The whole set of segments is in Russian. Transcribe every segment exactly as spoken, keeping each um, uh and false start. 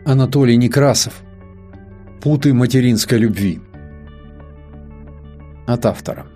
Анатолий Некрасов. Путы материнской любви. От автора.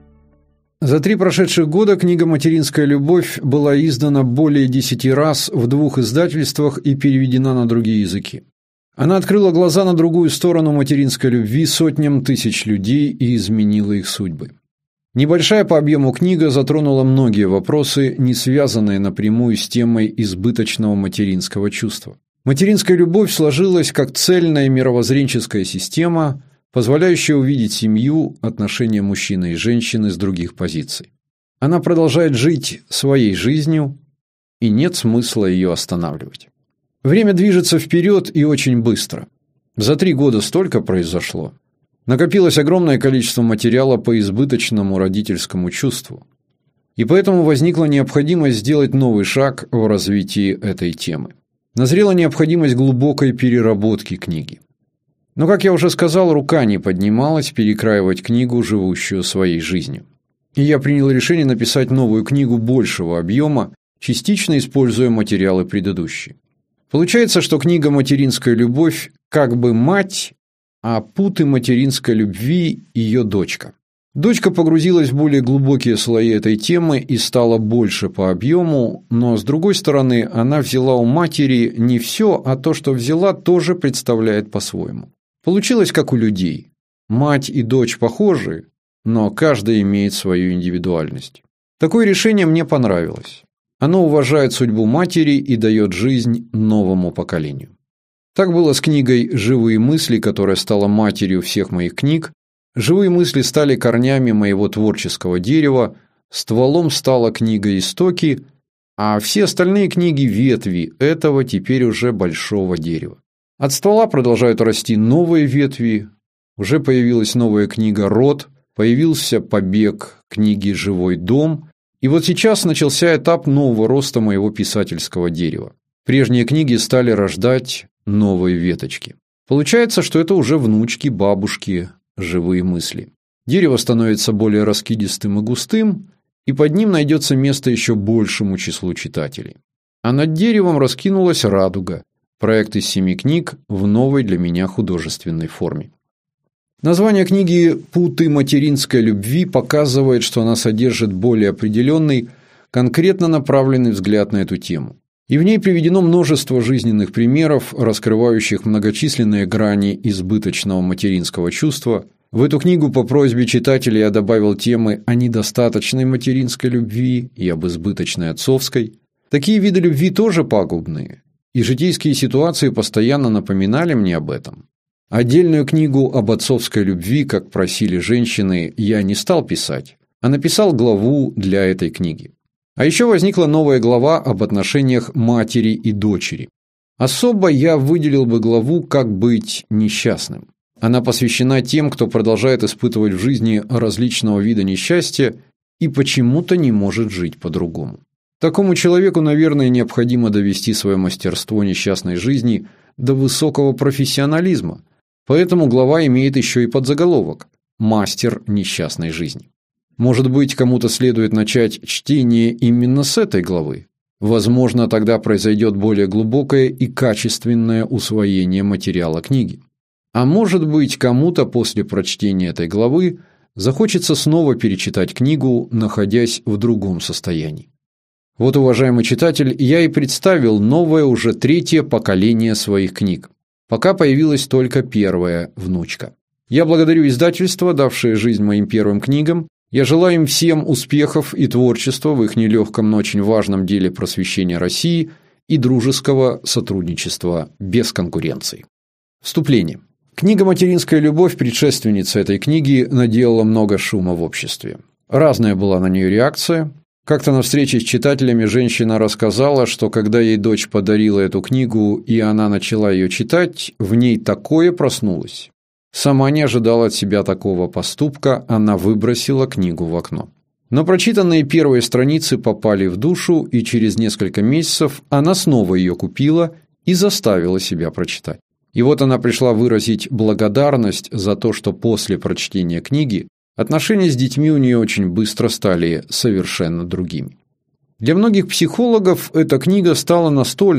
За три прошедших года книга «Материнская любовь» была издана более десяти раз в двух издательствах и переведена на другие языки. Она открыла глаза на другую сторону материнской любви сотням тысяч людей и изменила их судьбы. Небольшая по объему книга затронула многие вопросы, не связанные напрямую с темой избыточного материнского чувства. Материнская любовь сложилась как цельная мировоззренческая система, позволяющая увидеть семью, отношения мужчины и женщины с других позиций. Она продолжает жить своей жизнью, и нет смысла ее останавливать. Время движется вперед и очень быстро. За три года столько произошло. Накопилось огромное количество материала по избыточному родительскому чувству. И поэтому возникла необходимость сделать новый шаг в развитии этой темы. Назрела необходимость глубокой переработки книги. Но, как я уже сказал, рука не поднималась перекраивать книгу, живущую своей жизнью. И я принял решение написать новую книгу большего объема, частично используя материалы предыдущие. Получается, что книга «Материнская любовь» как бы мать, а путы материнской любви – ее дочка. Дочка погрузилась в более глубокие слои этой темы и стала больше по объему, но, с другой стороны, она взяла у матери не все, а то, что взяла, тоже представляет по-своему. Получилось как у людей. Мать и дочь похожи, но каждая имеет свою индивидуальность. Такое решение мне понравилось. Оно уважает судьбу матери и дает жизнь новому поколению. Так было с книгой «Живые мысли», которая стала матерью всех моих книг. Живые мысли стали корнями моего творческого дерева, стволом стала книга «Истоки», а все остальные книги – ветви этого теперь уже большого дерева. От ствола продолжают расти новые ветви, уже появилась новая книга «Род», появился побег книги «Живой дом», и вот сейчас начался этап нового роста моего писательского дерева. Прежние книги стали рождать новые веточки. Получается, что это уже внучки, бабушки, живые мысли. Дерево становится более раскидистым и густым, и под ним найдется место еще большему числу читателей. А над деревом раскинулась радуга, проект из семи книг в новой для меня художественной форме. Название книги «Путы материнской любви» показывает, что она содержит более определенный, конкретно направленный взгляд на эту тему. И в ней приведено множество жизненных примеров, раскрывающих многочисленные грани избыточного материнского чувства. В эту книгу по просьбе читателя я добавил темы о недостаточной материнской любви и об избыточной отцовской. Такие виды любви тоже пагубные, и житейские ситуации постоянно напоминали мне об этом. Отдельную книгу об отцовской любви, как просили женщины, я не стал писать, а написал главу для этой книги. А еще возникла новая глава об отношениях матери и дочери. Особо я выделил бы главу «Как быть несчастным». Она посвящена тем, кто продолжает испытывать в жизни различного вида несчастья и почему-то не может жить по-другому. Такому человеку, наверное, необходимо довести свое мастерство несчастной жизни до высокого профессионализма, поэтому глава имеет еще и подзаголовок «Мастер несчастной жизни». Может быть, кому-то следует начать чтение именно с этой главы. Возможно, тогда произойдет более глубокое и качественное усвоение материала книги. А может быть, кому-то после прочтения этой главы захочется снова перечитать книгу, находясь в другом состоянии. Вот, уважаемый читатель, я и представил новое, уже третье поколение своих книг. Пока появилась только первая внучка. Я благодарю издательство, давшее жизнь моим первым книгам. Я желаю им всем успехов и творчества в их нелегком, но очень важном деле просвещения России и дружеского сотрудничества без конкуренции. Вступление. Книга «Материнская любовь», предшественница этой книги, наделала много шума в обществе. Разная была на нее реакция. Как-то на встрече с читателями женщина рассказала, что когда ей дочь подарила эту книгу и она начала ее читать, в ней такое проснулось. Сама не ожидала от себя такого поступка, она выбросила книгу в окно. Но прочитанные первые страницы попали в душу, и через несколько месяцев она снова ее купила и заставила себя прочитать. И вот она пришла выразить благодарность за то, что после прочтения книги отношения с детьми у нее очень быстро стали совершенно другими. Для многих психологов эта книга стала настольной,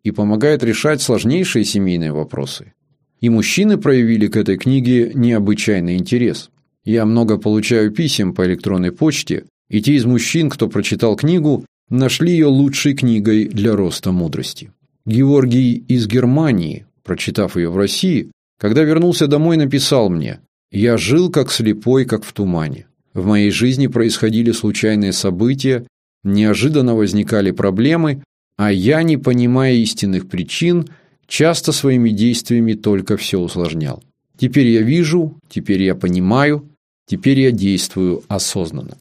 и помогает решать сложнейшие семейные вопросы. И мужчины проявили к этой книге необычайный интерес. Я много получаю писем по электронной почте, и те из мужчин, кто прочитал книгу, нашли ее лучшей книгой для роста мудрости. Георгий из Германии, прочитав ее в России, когда вернулся домой, написал мне: «Я жил как слепой, как в тумане. В моей жизни происходили случайные события, неожиданно возникали проблемы, а я, не понимая истинных причин, часто своими действиями только все усложнял. Теперь я вижу, теперь я понимаю, теперь я действую осознанно».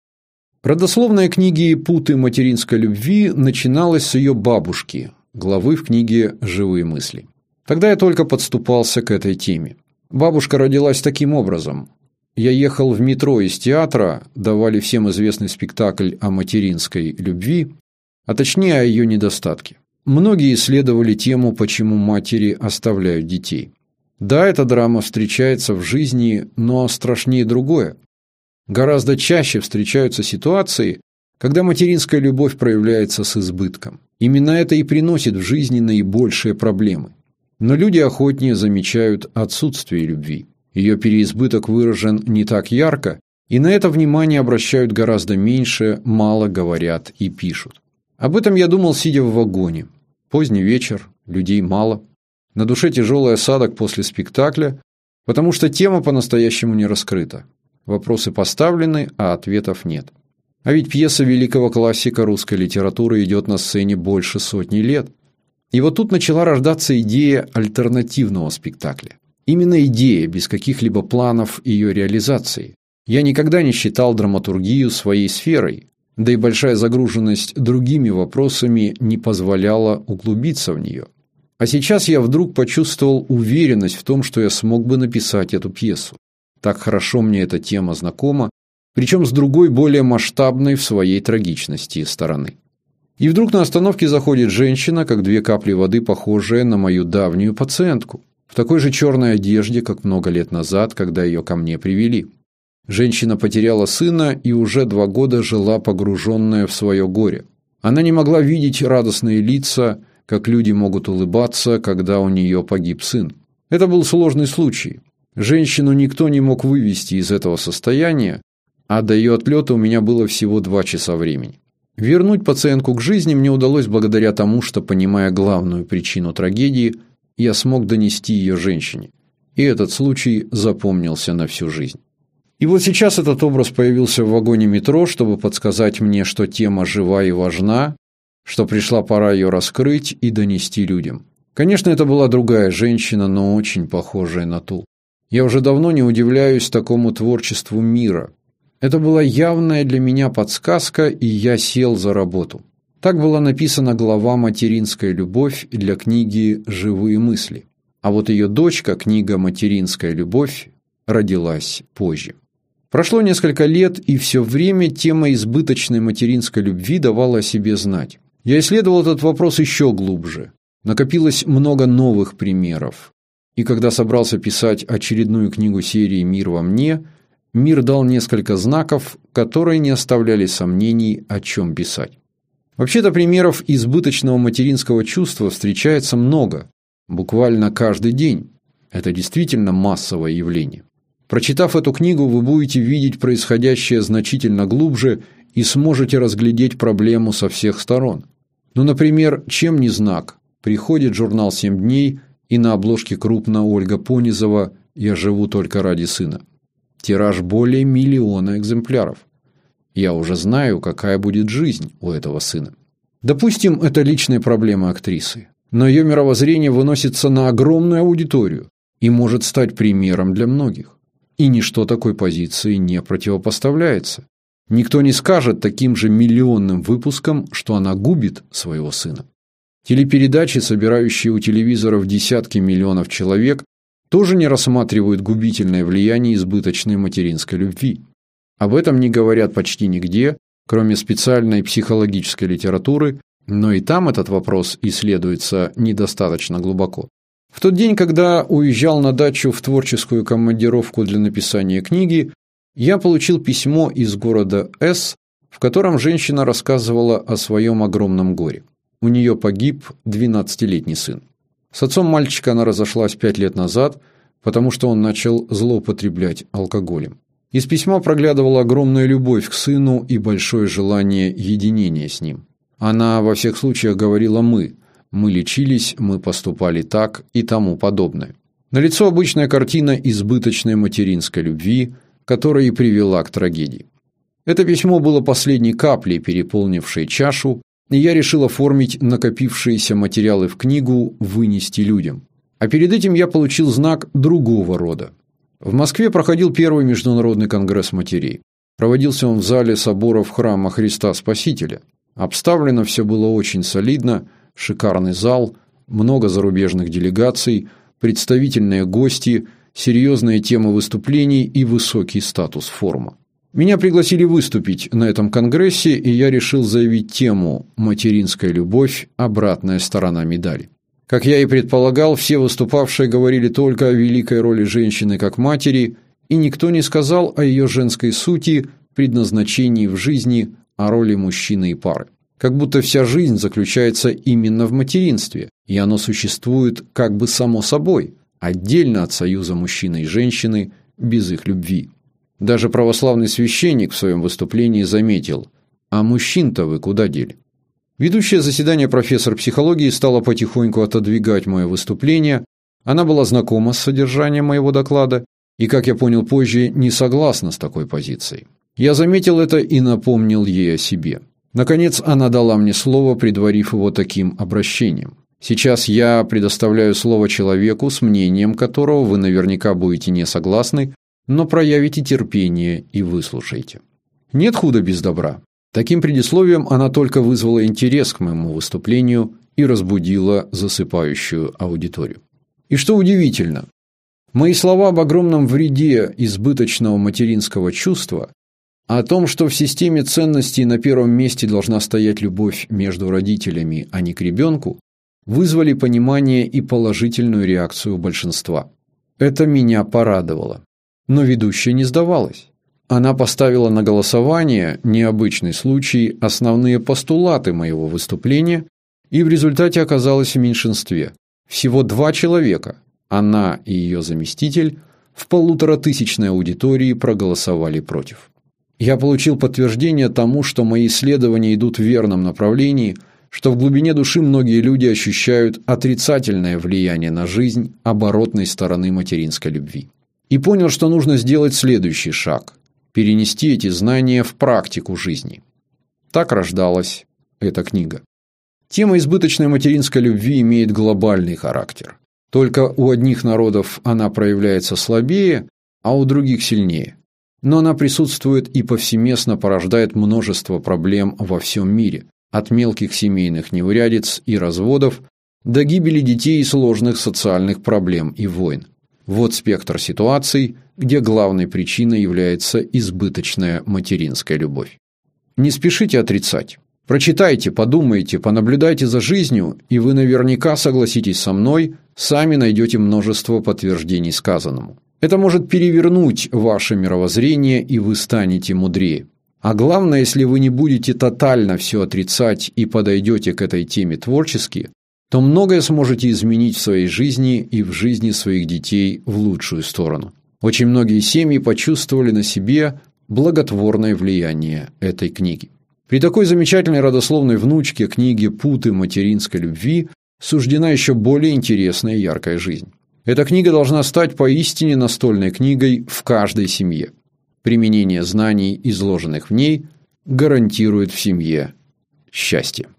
Родословная книги «Путы материнской любви» начиналась с ее бабушки, главы в книге «Живые мысли». Тогда я только подступался к этой теме. Бабушка родилась таким образом. Я ехал в метро из театра, давали всем известный спектакль о материнской любви, а точнее о ее недостатке. Многие исследовали тему, почему матери оставляют детей. Да, эта драма встречается в жизни, но страшнее другое. Гораздо чаще встречаются ситуации, когда материнская любовь проявляется с избытком. Именно это и приносит в жизни наибольшие проблемы. Но люди охотнее замечают отсутствие любви. Ее переизбыток выражен не так ярко, и на это внимание обращают гораздо меньше, мало говорят и пишут. Об этом я думал, сидя в вагоне. Поздний вечер, людей мало. На душе тяжелый осадок после спектакля, потому что тема по-настоящему не раскрыта. Вопросы поставлены, а ответов нет. А ведь пьеса великого классика русской литературы идет на сцене больше сотни лет. И вот тут начала рождаться идея альтернативного спектакля. Именно идея, без каких-либо планов ее реализации. Я никогда не считал драматургию своей сферой, да и большая загруженность другими вопросами не позволяла углубиться в нее. А сейчас я вдруг почувствовал уверенность в том, что я смог бы написать эту пьесу. Так хорошо мне эта тема знакома, причем с другой, более масштабной в своей трагичности стороны. И вдруг на остановке заходит женщина, как две капли воды, похожая на мою давнюю пациентку, в такой же черной одежде, как много лет назад, когда ее ко мне привели. Женщина потеряла сына и уже два года жила погруженная в свое горе. Она не могла видеть радостные лица, как люди могут улыбаться, когда у нее погиб сын. Это был сложный случай. Женщину никто не мог вывести из этого состояния, а до ее отлета у меня было всего два часа времени. Вернуть пациентку к жизни мне удалось благодаря тому, что, понимая главную причину трагедии, я смог донести ее женщине. И этот случай запомнился на всю жизнь. И вот сейчас этот образ появился в вагоне метро, чтобы подсказать мне, что тема жива и важна, что пришла пора ее раскрыть и донести людям. Конечно, это была другая женщина, но очень похожая на ту. Я уже давно не удивляюсь такому творчеству мира. Это была явная для меня подсказка, и я сел за работу. Так была написана глава «Материнская любовь» для книги «Живые мысли». А вот ее дочка, книга «Материнская любовь», родилась позже. Прошло несколько лет, и все время тема избыточной материнской любви давала о себе знать. Я исследовал этот вопрос еще глубже. Накопилось много новых примеров. И когда собрался писать очередную книгу серии «Мир во мне», мир дал несколько знаков, которые не оставляли сомнений, о чем писать. Вообще-то примеров избыточного материнского чувства встречается много, буквально каждый день. Это действительно массовое явление. Прочитав эту книгу, вы будете видеть происходящее значительно глубже и сможете разглядеть проблему со всех сторон. Ну, например, чем не знак? Приходит журнал «Семь дней», и на обложке крупно Ольга Понизова «Я живу только ради сына». Тираж более миллиона экземпляров. Я уже знаю, какая будет жизнь у этого сына. Допустим, это личная проблема актрисы, но ее мировоззрение выносится на огромную аудиторию и может стать примером для многих. И ничто такой позиции не противопоставляется. Никто не скажет таким же миллионным выпускам, что она губит своего сына. Телепередачи, собирающие у телевизоров десятки миллионов человек, тоже не рассматривают губительное влияние избыточной материнской любви. Об этом не говорят почти нигде, кроме специальной психологической литературы, но и там этот вопрос исследуется недостаточно глубоко. В тот день, когда уезжал на дачу в творческую командировку для написания книги, я получил письмо из города С, в котором женщина рассказывала о своем огромном горе. у нее погиб двенадцатилетний сын. С отцом мальчика она разошлась пять лет назад, потому что он начал злоупотреблять алкоголем. Из письма проглядывала огромная любовь к сыну и большое желание единения с ним. Она во всех случаях говорила «мы». Мы лечились, мы поступали так и тому подобное. Налицо обычная картина избыточной материнской любви, которая и привела к трагедии. Это письмо было последней каплей, переполнившей чашу, и я решил оформить накопившиеся материалы в книгу, вынести людям. А перед этим я получил знак другого рода. В Москве проходил первый международный конгресс матерей. Проводился он в зале соборов храма Христа Спасителя. Обставлено все было очень солидно, шикарный зал, много зарубежных делегаций, представительные гости, серьезные темы выступлений и высокий статус форума. Меня пригласили выступить на этом конгрессе, и я решил заявить тему «Материнская любовь. Обратная сторона медали». Как я и предполагал, все выступавшие говорили только о великой роли женщины как матери, и никто не сказал о ее женской сути, предназначении в жизни, о роли мужчины и пары. Как будто вся жизнь заключается именно в материнстве, и оно существует как бы само собой, отдельно от союза мужчины и женщины, без их любви. Даже православный священник в своем выступлении заметил: «А мужчин-то вы куда дели?». Ведущая заседание профессор психологии стала потихоньку отодвигать мое выступление. Она была знакома с содержанием моего доклада и, как я понял позже, не согласна с такой позицией. Я заметил это и напомнил ей о себе. Наконец, она дала мне слово, предварив его таким обращением. Сейчас я предоставляю слово человеку, с мнением которого вы наверняка будете не согласны, но проявите терпение и выслушайте. Нет худа без добра. Таким предисловием она только вызвала интерес к моему выступлению и разбудила засыпающую аудиторию. И что удивительно, мои слова об огромном вреде избыточного материнского чувства, о том, что в системе ценностей на первом месте должна стоять любовь между родителями, а не к ребенку, вызвали понимание и положительную реакцию большинства. Это меня порадовало. Но ведущая не сдавалась. Она поставила на голосование, необычный случай, основные постулаты моего выступления, и в результате оказалась в меньшинстве. Всего два человека, она и ее заместитель, в полуторатысячной аудитории проголосовали против. Я получил подтверждение тому, что мои исследования идут в верном направлении, что в глубине души многие люди ощущают отрицательное влияние на жизнь оборотной стороны материнской любви. И понял, что нужно сделать следующий шаг – перенести эти знания в практику жизни. Так рождалась эта книга. Тема избыточной материнской любви имеет глобальный характер. Только у одних народов она проявляется слабее, а у других сильнее. Но она присутствует и повсеместно порождает множество проблем во всем мире, от мелких семейных неурядиц и разводов до гибели детей и сложных социальных проблем и войн. Вот спектр ситуаций, где главной причиной является избыточная материнская любовь. Не спешите отрицать. Прочитайте, подумайте, понаблюдайте за жизнью, и вы наверняка согласитесь со мной, сами найдете множество подтверждений сказанному. Это может перевернуть ваше мировоззрение, и вы станете мудрее. А главное, если вы не будете тотально все отрицать и подойдете к этой теме творчески, то многое сможете изменить в своей жизни и в жизни своих детей в лучшую сторону. Очень многие семьи почувствовали на себе благотворное влияние этой книги. При такой замечательной родословной внучке книги «Путы материнской любви» суждена еще более интересная и яркая жизнь. Эта книга должна стать поистине настольной книгой в каждой семье. Применение знаний, изложенных в ней, гарантирует в семье счастье.